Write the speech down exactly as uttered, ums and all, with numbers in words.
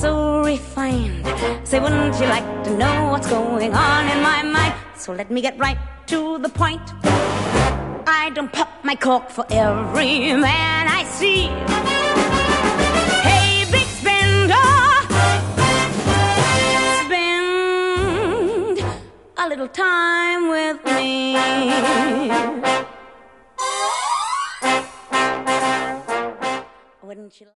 so refined. Say, wouldn't you like to know what's going on in my mind? So let me get right to the point. I don't pop my cork for every man I see. Hey, big spender, spend a little time with me. Wouldn't you